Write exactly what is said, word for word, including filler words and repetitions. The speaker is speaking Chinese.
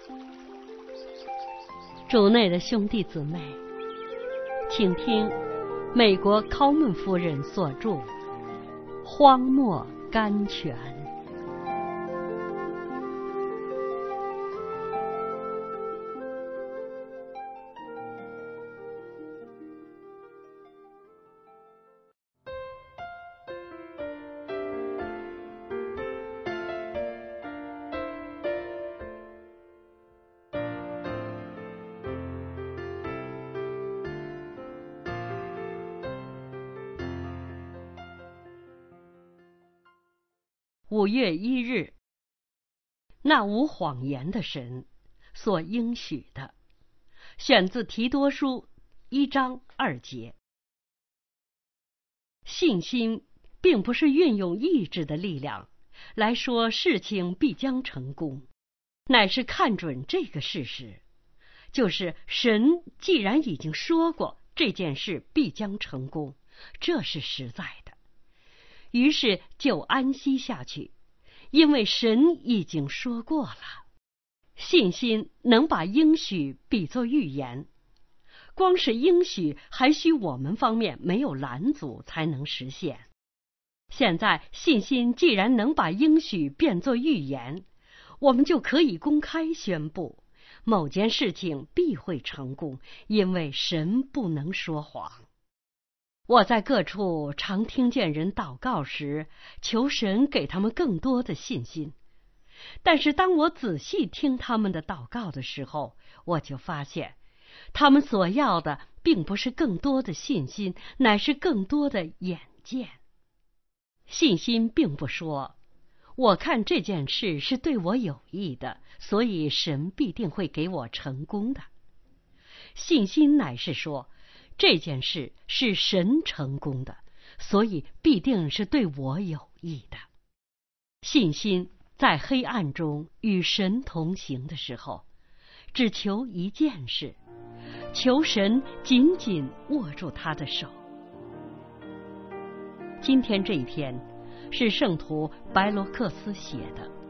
主内的兄弟姊妹，请听美国考门夫人所著《荒漠甘泉》。五月一日，那无谎言的神所应许的，选自提多书一章二节。信心并不是运用意志的力量来说事情必将成功，乃是看准这个事实，就是神既然已经说过这件事必将成功，这是实在的，于是就安息下去，因为神已经说过了。信心能把应许比作预言，光是应许还需我们方面没有拦阻才能实现。现在信心既然能把应许变作预言，我们就可以公开宣布某件事情必会成功，因为神不能说谎。我在各处常听见人祷告时，求神给他们更多的信心。但是当我仔细听他们的祷告的时候，我就发现，他们所要的并不是更多的信心，乃是更多的眼见。信心并不说，我看这件事是对我有益的，所以神必定会给我成功的。信心乃是说，这件事是神成功的，所以必定是对我有益的。信心在黑暗中与神同行的时候，只求一件事，求神紧紧握住他的手。今天这一篇是圣徒白罗克斯写的。